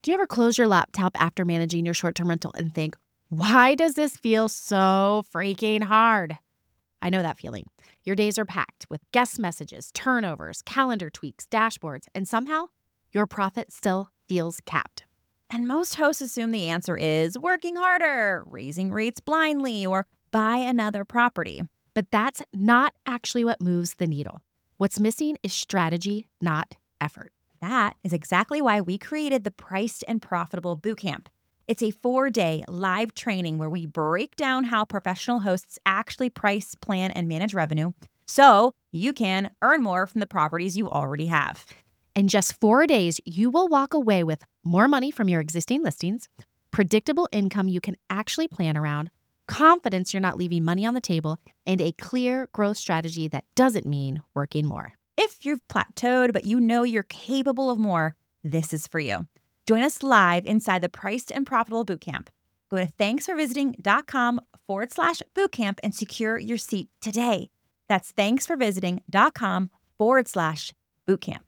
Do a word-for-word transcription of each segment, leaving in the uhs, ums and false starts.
Do you ever close your laptop after managing your short-term rental and think, why does this feel so freaking hard? I know that feeling. Your days are packed with guest messages, turnovers, calendar tweaks, dashboards, and somehow your profit still feels capped. And most hosts assume the answer is working harder, raising rates blindly, or buy another property. But that's not actually what moves the needle. What's missing is strategy, not effort. That is exactly why we created the Priced and Profitable Bootcamp. It's a four-day live training where we break down how professional hosts actually price, plan, and manage revenue so you can earn more from the properties you already have. In just four days, you will walk away with more money from your existing listings, predictable income you can actually plan around, confidence you're not leaving money on the table, and a clear growth strategy that doesn't mean working more. If you've plateaued but you know you're capable of more, this is for you. Join us live inside the Priced and Profitable Bootcamp. Go to thanksforvisiting.com forward slash bootcamp and secure your seat today. That's thanksforvisiting.com forward slash bootcamp.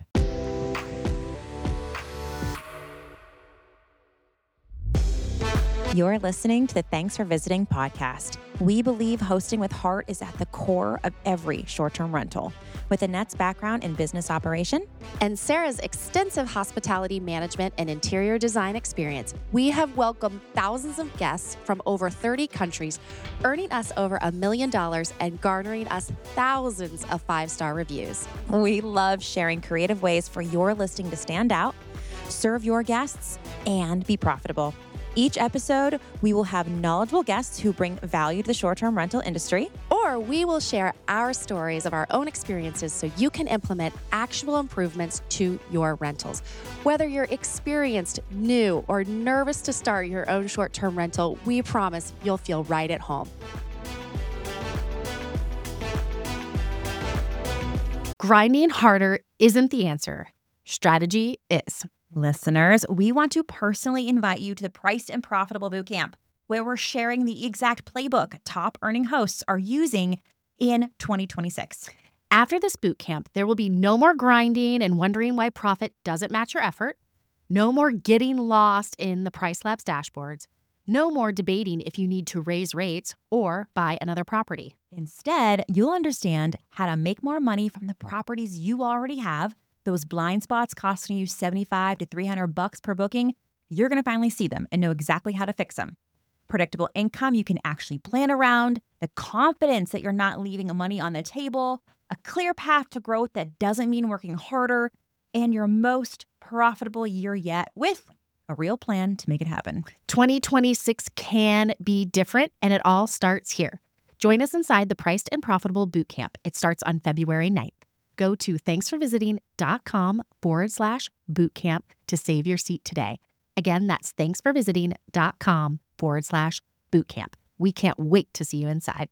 You're listening to the Thanks for Visiting podcast. We believe hosting with heart is at the core of every short-term rental. With Annette's background in business operation and Sarah's extensive hospitality management and interior design experience, we have welcomed thousands of guests from over thirty countries, earning us over a million dollars and garnering us thousands of five-star reviews. We love sharing creative ways for your listing to stand out, serve your guests, and be profitable. Each episode, we will have knowledgeable guests who bring value to the short-term rental industry. Or we will share our stories of our own experiences so you can implement actual improvements to your rentals. Whether you're experienced, new, or nervous to start your own short-term rental, we promise you'll feel right at home. Grinding harder isn't the answer. Strategy is. Listeners, we want to personally invite you to the Priced and Profitable Bootcamp, where we're sharing the exact playbook top earning hosts are using in twenty twenty-six. After this bootcamp, there will be no more grinding and wondering why profit doesn't match your effort, no more getting lost in the Price Labs dashboards, no more debating if you need to raise rates or buy another property. Instead, you'll understand how to make more money from the properties you already have. Those blind spots costing you seventy-five to three hundred bucks per booking, you're going to finally see them and know exactly how to fix them. Predictable income you can actually plan around, the confidence that you're not leaving money on the table, a clear path to growth that doesn't mean working harder, and your most profitable year yet with a real plan to make it happen. twenty twenty-six can be different, and it all starts here. Join us inside the Priced and Profitable Bootcamp. It starts on February ninth. Go to thanksforvisiting.com forward slash bootcamp to save your seat today. Again, that's thanksforvisiting.com forward slash bootcamp. We can't wait to see you inside.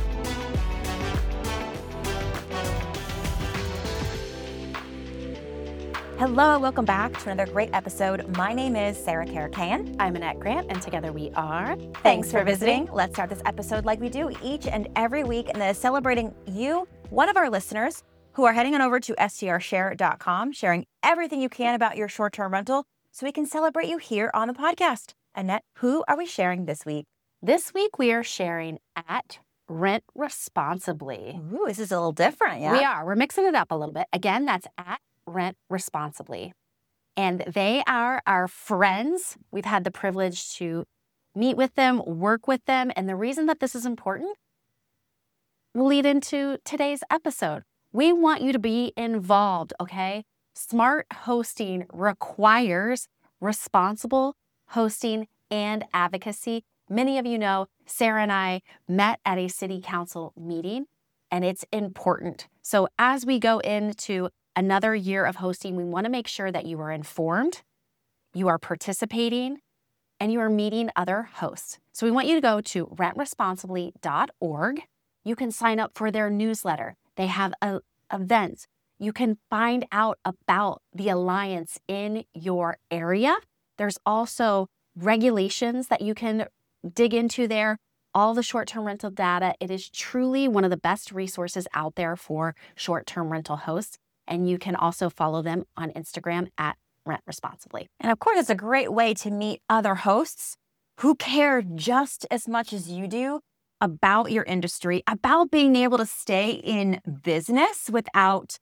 Hello, welcome back to another great episode. My name is Sarah Karakayan. I'm Annette Grant, and together we are Thanks, Thanks for visiting. visiting. Let's start this episode like we do each and every week, and that is celebrating you, one of our listeners, who are heading on over to S T R share dot com, sharing everything you can about your short-term rental so we can celebrate you here on the podcast. Annette, who are we sharing this week? This week we are sharing at Rent Responsibly. Ooh, this is a little different, yeah? We are. We're mixing it up a little bit. Again, that's at Rent Responsibly. And they are our friends. We've had the privilege to meet with them, work with them. And the reason that this is important will lead into today's episode. We want you to be involved, okay? Smart hosting requires responsible hosting and advocacy. Many of you know Sarah and I met at a city council meeting, and it's important. So as we go into another year of hosting, we want to make sure that you are informed, you are participating, and you are meeting other hosts. So we want you to go to rent responsibly dot org. You can sign up for their newsletter. They have a, events. You can find out about the alliance in your area. There's also regulations that you can dig into there, all the short-term rental data. It is truly one of the best resources out there for short-term rental hosts. And you can also follow them on Instagram at rent responsibly. And of course, it's a great way to meet other hosts who care just as much as you do about your industry, about being able to stay in business without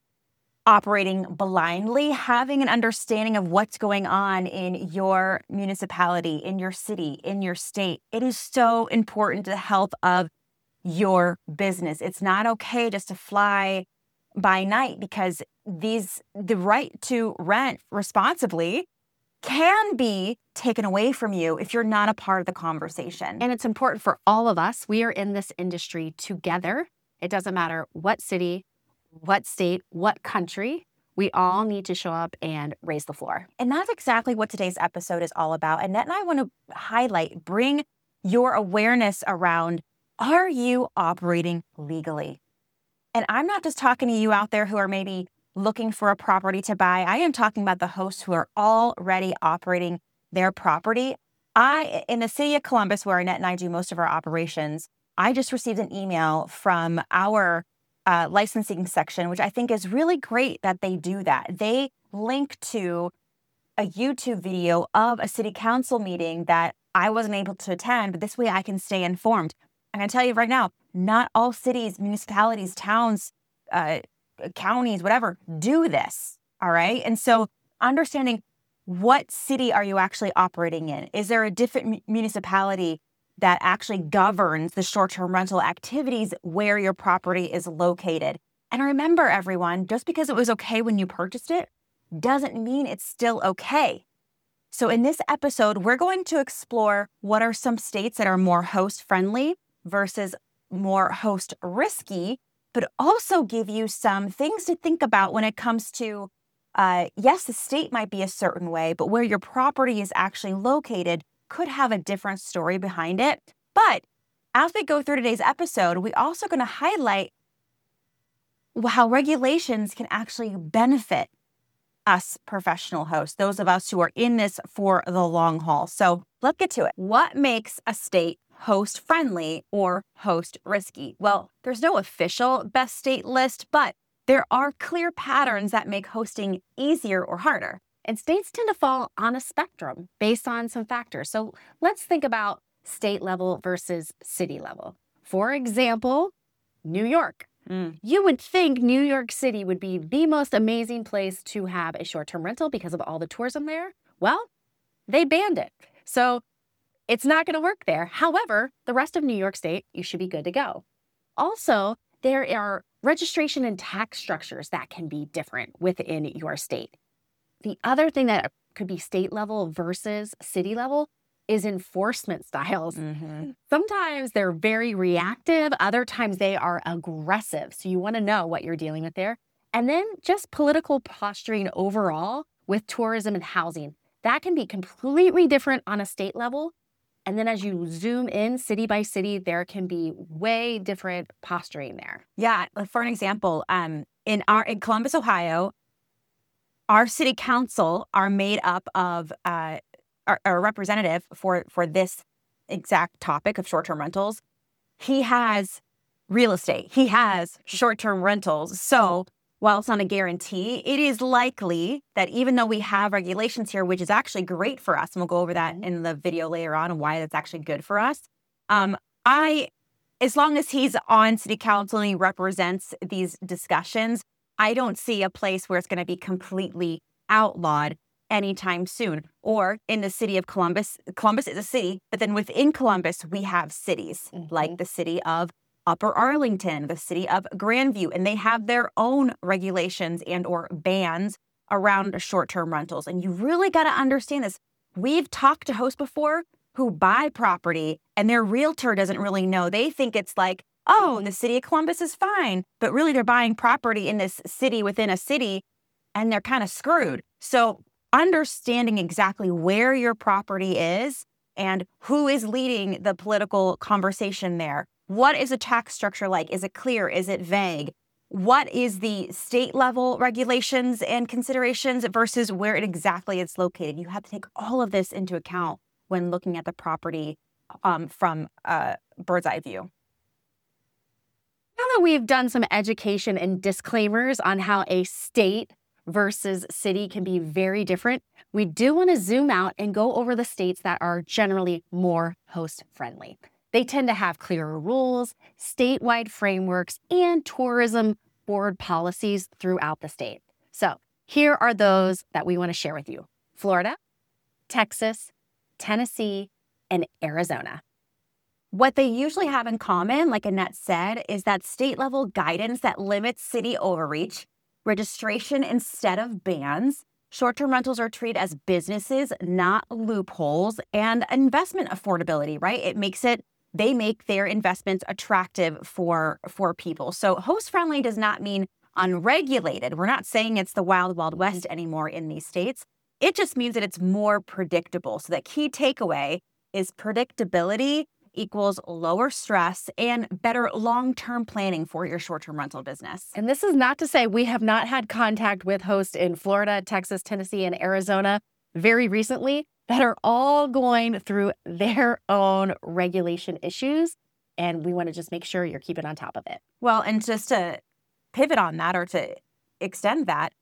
operating blindly, having an understanding of what's going on in your municipality, in your city, in your state. It is so important to the health of your business. It's not okay just to fly by night, because these the right to rent responsibly can be taken away from you if you're not a part of the conversation. And it's important for all of us. We are in this industry together. It doesn't matter what city, what state, what country. We all need to show up and raise the floor. And that's exactly what today's episode is all about. Annette and I want to highlight, bring your awareness around, are you operating legally? And I'm not just talking to you out there who are maybe looking for a property to buy. I am talking about the hosts who are already operating their property. I, in the city of Columbus, where Annette and I do most of our operations, I just received an email from our uh, licensing section, which I think is really great that they do that. They link to a YouTube video of a city council meeting that I wasn't able to attend, but this way I can stay informed. I'm going to tell you right now, not all cities, municipalities, towns, uh, counties, whatever, do this, all right? And so understanding what city are you actually operating in? Is there a different municipality that actually governs the short-term rental activities where your property is located? And remember, everyone, just because it was okay when you purchased it doesn't mean it's still okay. So in this episode, we're going to explore what are some states that are more host-friendly versus more host-risky, but also give you some things to think about when it comes to, uh, yes, the state might be a certain way, but where your property is actually located could have a different story behind it. But as we go through today's episode, we're also going to highlight how regulations can actually benefit us professional hosts, those of us who are in this for the long haul. So let's get to it. What makes a state host friendly or host risky? Well, there's no official best state list, but there are clear patterns that make hosting easier or harder. And states tend to fall on a spectrum based on some factors. So let's think about state level versus city level. For example, New York. Mm. You would think New York City would be the most amazing place to have a short-term rental because of all the tourism there. Well, they banned it. So it's not going to work there. However, the rest of New York State, you should be good to go. Also, there are registration and tax structures that can be different within your state. The other thing that could be state level versus city level is enforcement styles. Mm-hmm. Sometimes they're very reactive. Other times they are aggressive. So you want to know what you're dealing with there. And then just political posturing overall with tourism and housing. That can be completely different on a state level. And then as you zoom in city by city, there can be way different posturing there. Yeah, for an example, um, in our in Columbus, Ohio, our city council are made up of uh, our, our representative for for this exact topic of short-term rentals. He has real estate. He has short-term rentals. So while it's not a guarantee, it is likely that even though we have regulations here, which is actually great for us, and we'll go over that in the video later on and why that's actually good for us. Um, I, as long as he's on city council and he represents these discussions, I don't see a place where it's going to be completely outlawed anytime soon. Or in the city of Columbus, Columbus is a city, but then within Columbus, we have cities mm-hmm. like the city of Upper Arlington, the city of Grandview, and they have their own regulations and or bans around short-term rentals. And you really got to understand this. We've talked to hosts before who buy property and their realtor doesn't really know. They think it's like, oh, the city of Columbus is fine, but really they're buying property in this city within a city and they're kind of screwed. So understanding exactly where your property is and who is leading the political conversation there. What is a tax structure like? Is it clear? Is it vague? What is the state level regulations and considerations versus where it exactly is located? You have to take all of this into account when looking at the property um, from a bird's eye view. Now that we've done some education and disclaimers on how a state versus city can be very different, we do want to zoom out and go over the states that are generally more host-friendly. They tend to have clearer rules, statewide frameworks, and tourism board policies throughout the state. So here are those that we want to share with you: Florida, Texas, Tennessee, and Arizona. What they usually have in common, like Annette said, is that state-level guidance that limits city overreach, registration instead of bans, short-term rentals are treated as businesses, not loopholes, and investment affordability, right? It makes it, they make their investments attractive for, for people. So host-friendly does not mean unregulated. We're not saying it's the wild, wild west anymore in these states. It just means that it's more predictable. So the key takeaway is predictability equals lower stress and better long-term planning for your short-term rental business. And this is not to say we have not had contact with hosts in Florida, Texas, Tennessee, and Arizona very recently that are all going through their own regulation issues. And we want to just make sure you're keeping on top of it. Well, and just to pivot on that or to extend that,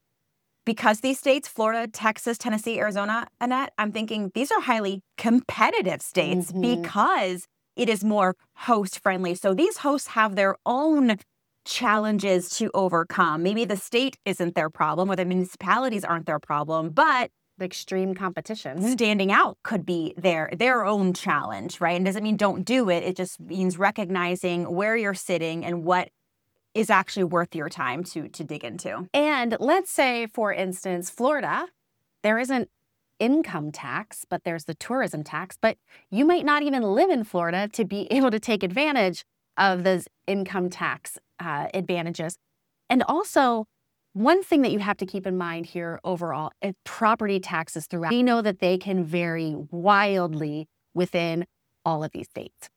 because these states, Florida, Texas, Tennessee, Arizona, Annette, I'm thinking these are highly competitive states Mm-hmm. because it is more host-friendly. So these hosts have their own challenges to overcome. Maybe the state isn't their problem or the municipalities aren't their problem, but Extreme competition. standing out could be their, their own challenge, right? And doesn't mean don't do it. It just means recognizing where you're sitting and what is actually worth your time to to dig into. And let's say, for instance, Florida, there isn't income tax, but there's the tourism tax. But you might not even live in Florida to be able to take advantage of those income tax uh, advantages. And also, one thing that you have to keep in mind here overall is property taxes throughout. We know that they can vary wildly within all of these states.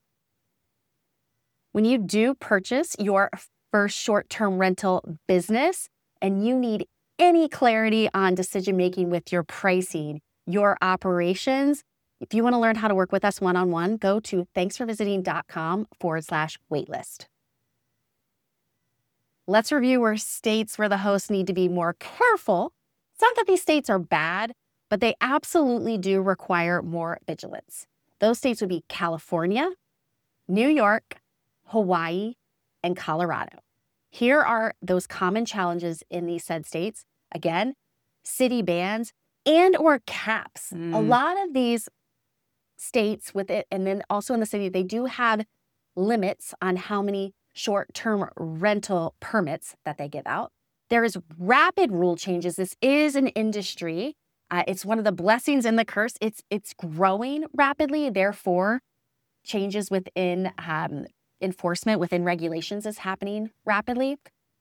When you do purchase your first short-term rental business and you need any clarity on decision-making with your pricing, your operations, if you want to learn how to work with us one-on-one, go to thanksforvisiting.com forward slash waitlist. Let's review where states where the hosts need to be more careful. It's not that these states are bad, but they absolutely do require more vigilance. Those states would be California, New York, Hawaii, and Colorado. Here are those common challenges in these said states. Again, city bans and or caps. Mm. A lot of these states with it, and then also in the city, they do have limits on how many short-term rental permits that they give out. There is rapid rule changes. This is an industry. Uh, it's one of the blessings and the curse. It's, it's growing rapidly. Therefore, changes within um, enforcement within regulations is happening rapidly.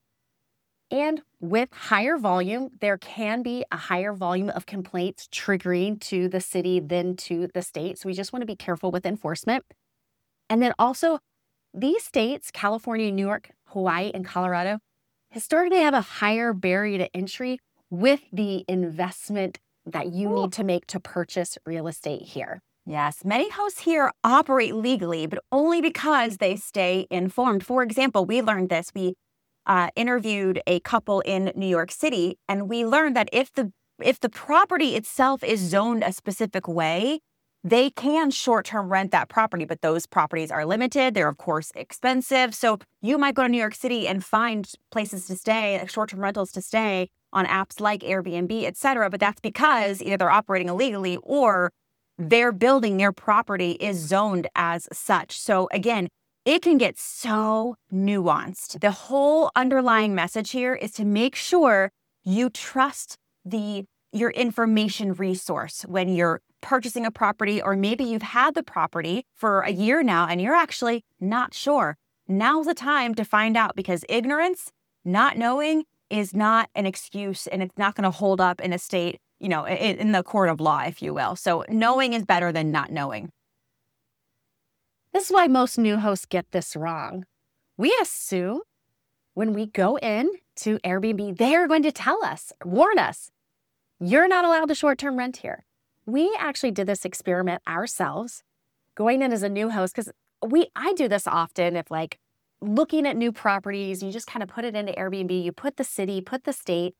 And with higher volume, there can be a higher volume of complaints triggering to the city than to the state. So we just want to be careful with enforcement. And then also, these states, California, New York, Hawaii, and Colorado, historically have a higher barrier to entry with the investment that you need to make to purchase real estate here. Yes, many hosts here operate legally, but only because they stay informed. For example, we learned this. We uh, interviewed a couple in New York City, and we learned that if the if the property itself is zoned a specific way, they can short-term rent that property, but those properties are limited. They're, of course, expensive. So you might go to New York City and find places to stay, like short-term rentals to stay on apps like Airbnb, et cetera. But that's because either they're operating illegally or their building, their property is zoned as such. So again, it can get so nuanced. The whole underlying message here is to make sure you trust the your information resource when you're purchasing a property, or maybe you've had the property for a year now and you're actually not sure. Now's the time to find out, because ignorance, not knowing, is not an excuse, and it's not going to hold up in a state, you know, in, in the court of law, if you will. So knowing is better than not knowing. This is why most new hosts get this wrong. We assume when we go in to Airbnb, they're going to tell us, warn us, you're not allowed to short-term rent here. We actually did this experiment ourselves, going in as a new host, because we I do this often if like looking at new properties, you just kind of put it into Airbnb, you put the city, put the state,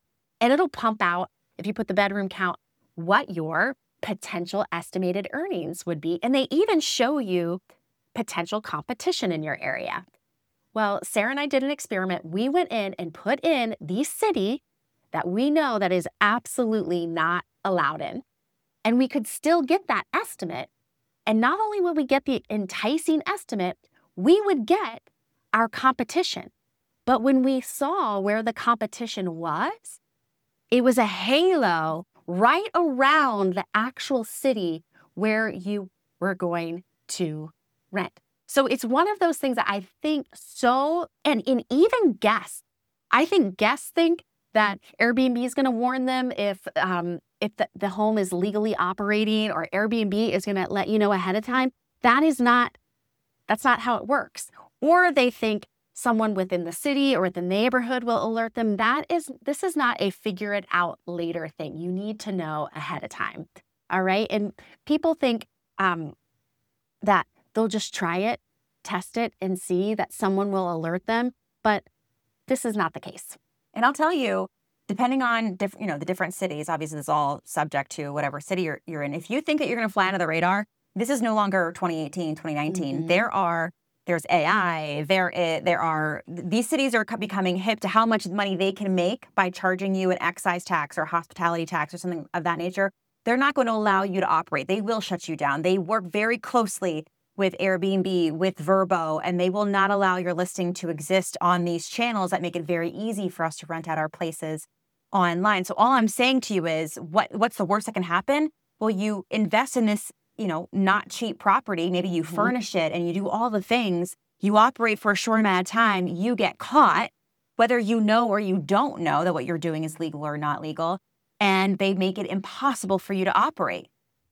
And it'll pump out, if you put the bedroom count, what your potential estimated earnings would be. And they even show you potential competition in your area. Well, Sarah and I did an experiment. We went in and put in the city that we know that is absolutely not allowed in, and we could still get that estimate. And not only would we get the enticing estimate, we would get our competition. But when we saw where the competition was, it was a halo right around the actual city where you were going to rent. So it's one of those things that I think so, and in even guests, I think guests think that Airbnb is going to warn them if um, if the, the home is legally operating, or Airbnb is going to let you know ahead of time. That is not, that's not how it works. Or they think someone within the city or the neighborhood will alert them. That is, this is not a figure it out later thing. You need to know ahead of time. All right. And people think um, that they'll just try it, test it, and see that someone will alert them. But this is not the case. And I'll tell you, depending on diff- you know, the different cities, obviously this is all subject to whatever city you're, you're in. If you think that you're going to fly under the radar, this is no longer twenty eighteen, twenty nineteen. Mm-hmm. There are, there's A I, there is, there are, these cities are becoming hip to how much money they can make by charging you an excise tax or hospitality tax or something of that nature. They're not going to allow you to operate. They will shut you down. They work very closely with Airbnb, with Vrbo, and they will not allow your listing to exist on these channels that make it very easy for us to rent out our places online. So all I'm saying to you is, what what's the worst that can happen? Well, you invest in this, you know, not cheap property. Maybe you mm-hmm. furnish it and you do all the things. You operate for a short amount of time. You get caught, whether you know or you don't know that what you're doing is legal or not legal, and they make it impossible for you to operate.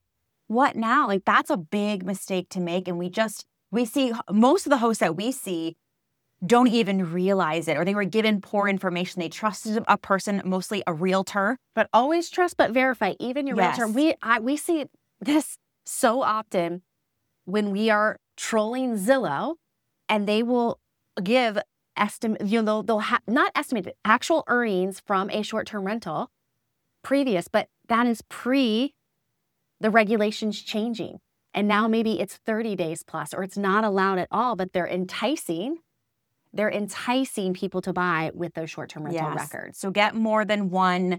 What now? Like, that's a big mistake to make. And we just, we see most of the hosts that we see don't even realize it, or they were given poor information. They trusted a person, mostly a realtor. But always trust but verify, even your yes. realtor. We I, we see this so often when we are trolling Zillow, and they will give estimate, you know, they'll, they'll ha- not estimate, actual earnings from a short-term rental previous, but that is pre the regulations changing. And now maybe it's thirty days plus, or it's not allowed at all, but they're enticing, they're enticing people to buy with those short-term rental yes. records. So get more than one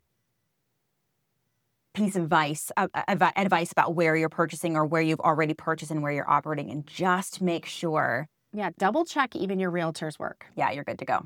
piece of advice, uh, advice about where you're purchasing or where you've already purchased and where you're operating, and just make sure. Yeah, double check even your realtor's work. Yeah, you're good to go.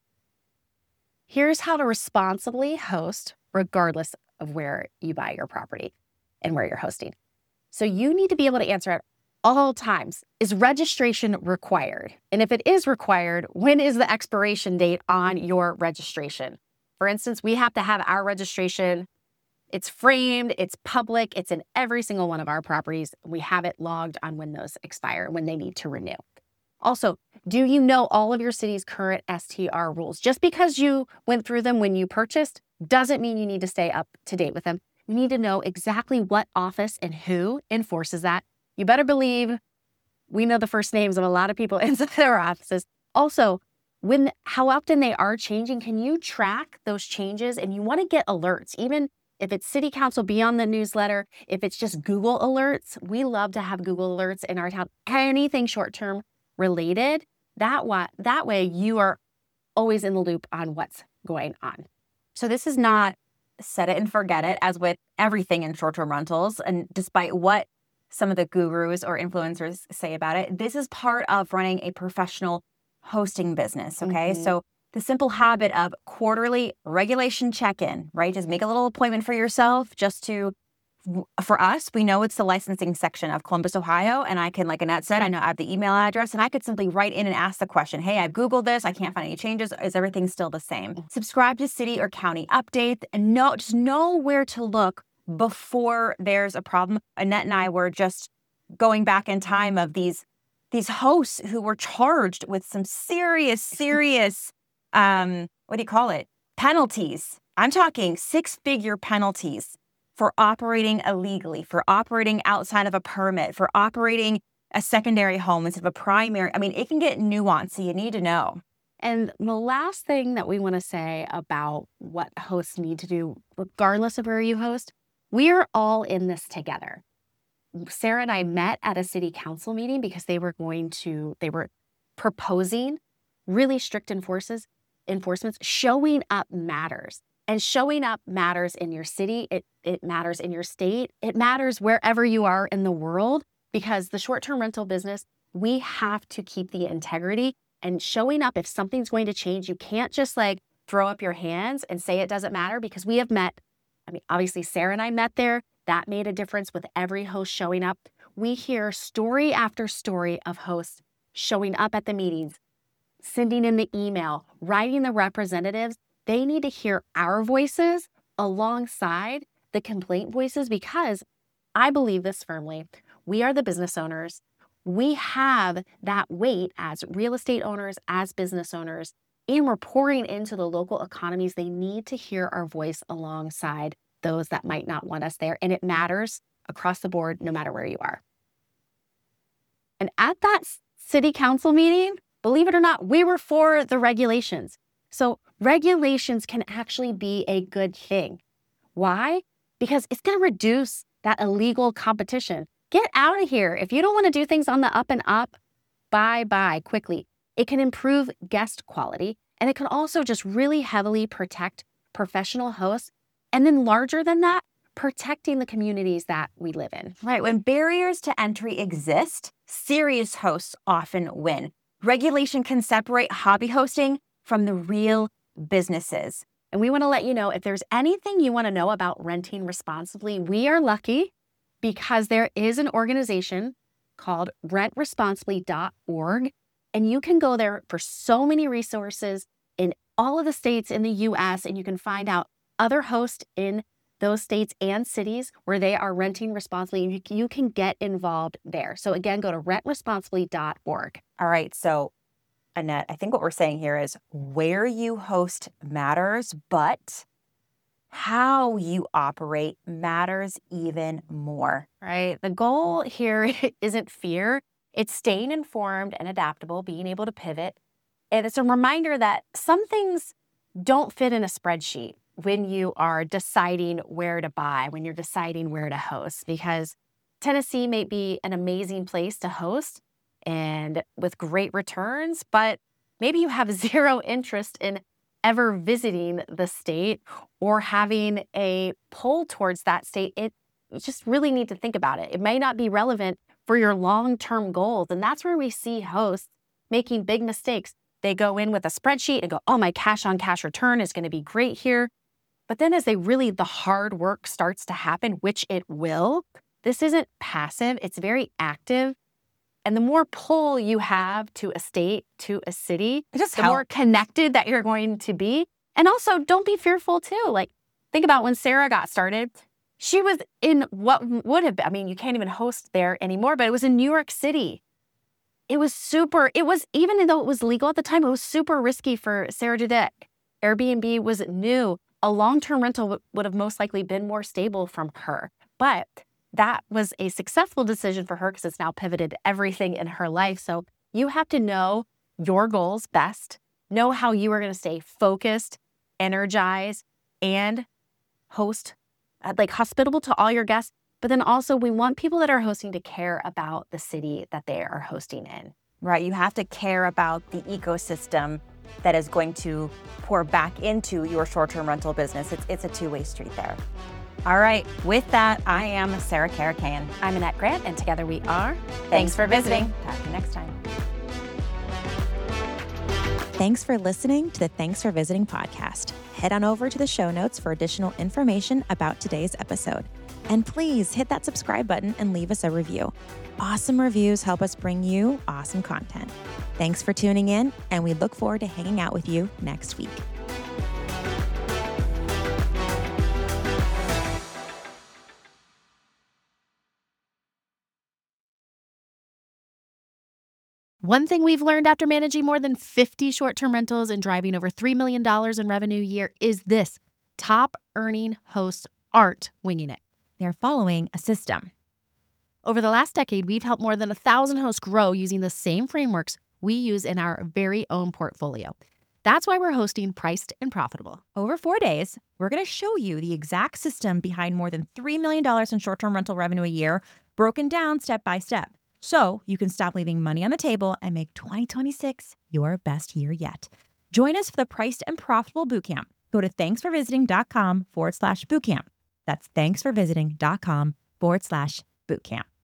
Here's how to responsibly host regardless of where you buy your property and where you're hosting. So you need to be able to answer at all times, is registration required? And if it is required, when is the expiration date on your registration? For instance, we have to have our registration, it's framed, it's public, it's in every single one of our properties. We have it logged on when those expire, when they need to renew. Also, do you know all of your city's current S T R rules? Just because you went through them when you purchased doesn't mean you need to stay up to date with them. You need to know exactly what office and who enforces that. You better believe we know the first names of a lot of people inside our offices. Also, when how often they are changing, can you track those changes? And you want to get alerts, even if it's city council, be on the newsletter. If it's just Google alerts, we love to have Google alerts in our town. Anything short-term related, that way, that way you are always in the loop on what's going on. So this is not set it and forget it, as with everything in short-term rentals. And despite what some of the gurus or influencers say about it, this is part of running a professional hosting business, okay? Mm-hmm. So the simple habit of quarterly regulation check-in, right? Just make a little appointment for yourself just to, for us, we know it's the licensing section of Columbus, Ohio. And I can, like Annette said, I know I have the email address, and I could simply write in and ask the question, hey, I've Googled this. I can't find any changes. Is everything still the same? Mm-hmm. Subscribe to city or county updates, and know, just know where to look before there's a problem. Annette and I were just going back in time of these, these hosts who were charged with some serious, serious, um, what do you call it? Penalties. I'm talking six-figure penalties for operating illegally, for operating outside of a permit, for operating a secondary home instead of a primary. I mean, it can get nuanced, so you need to know. And the last thing that we want to say about what hosts need to do, regardless of where you host, we are all in this together. Sarah and I met at a city council meeting because they were going to, they were proposing really strict enforces, enforcements. Showing up matters. And showing up matters in your city. It, it matters in your state. It matters wherever you are in the world, because the short-term rental business, we have to keep the integrity and showing up. If something's going to change, you can't just like throw up your hands and say it doesn't matter, because we have met, I mean, obviously Sarah and I met there. That made a difference with every host showing up. We hear story after story of hosts showing up at the meetings, sending in the email, writing the representatives. They need to hear our voices alongside the complaint voices, because I believe this firmly. We are the business owners. We have that weight as real estate owners, as business owners, and we're pouring into the local economies. They need to hear our voice alongside those that might not want us there. And it matters across the board, no matter where you are. And at that city council meeting, believe it or not, we were for the regulations. So regulations can actually be a good thing. Why? Because it's going to reduce that illegal competition. Get out of here. If you don't want to do things on the up and up, bye-bye quickly. It can improve guest quality, and it can also just really heavily protect professional hosts. And then larger than that, protecting the communities that we live in. Right. When barriers to entry exist, serious hosts often win. Regulation can separate hobby hosting from the real businesses. And we want to let you know, if there's anything you want to know about renting responsibly, we are lucky because there is an organization called rent responsibly dot org, and you can go there for so many resources in all of the states in the U S, and you can find out other hosts in those states and cities where they are renting responsibly. You, you can get involved there. So again, go to rent responsibly dot org. All right. So Annette, I think what we're saying here is where you host matters, but how you operate matters even more. Right. The goal here isn't fear. It's staying informed and adaptable, being able to pivot. And it's a reminder that some things don't fit in a spreadsheet when you are deciding where to buy, when you're deciding where to host, because Tennessee may be an amazing place to host and with great returns, but maybe you have zero interest in ever visiting the state or having a pull towards that state. It, you just really need to think about it. It may not be relevant for your long-term goals. And that's where we see hosts making big mistakes. They go in with a spreadsheet and go, oh, my cash on cash return is going to be great here. But then as they really, the hard work starts to happen, which it will, this isn't passive, it's very active. And the more pull you have to a state, to a city, just the help. more connected that you're going to be. And also, don't be fearful too. Like, think about when Sarah got started. She was in what would have been, I mean, you can't even host there anymore, but it was in New York City. It was super, it was, even though it was legal at the time, it was super risky for Sarah to do that. Airbnb was new. A long-term rental w- would have most likely been more stable from her. But that was a successful decision for her because it's now pivoted everything in her life. So you have to know your goals best, know how you are going to stay focused, energized, and host, uh, like hospitable to all your guests. But then also we want people that are hosting to care about the city that they are hosting in. Right. You have to care about the ecosystem that is going to pour back into your short-term rental business. It's, it's a two-way street there. All right. With that, I am Sarah Karakayan. I'm Annette Grant, and together we are. Thanks, Thanks for visiting. Talk to you next time. Thanks for listening to the Thanks for Visiting podcast. Head on over to the show notes for additional information about today's episode. And please hit that subscribe button and leave us a review. Awesome reviews help us bring you awesome content. Thanks for tuning in, and we look forward to hanging out with you next week. One thing we've learned after managing more than fifty short-term rentals and driving over three million dollars in revenue a year is this: top earning hosts aren't winging it. They're following a system. Over the last decade, we've helped more than a thousand hosts grow using the same frameworks we use in our very own portfolio. That's why we're hosting Priced and Profitable. Over four days, we're going to show you the exact system behind more than three million dollars in short-term rental revenue a year, broken down step by step. So you can stop leaving money on the table and make twenty twenty-six your best year yet. Join us for the Priced and Profitable Bootcamp. Go to thanksforvisiting.com forward slash bootcamp. That's thanksforvisiting.com forward slash bootcamp.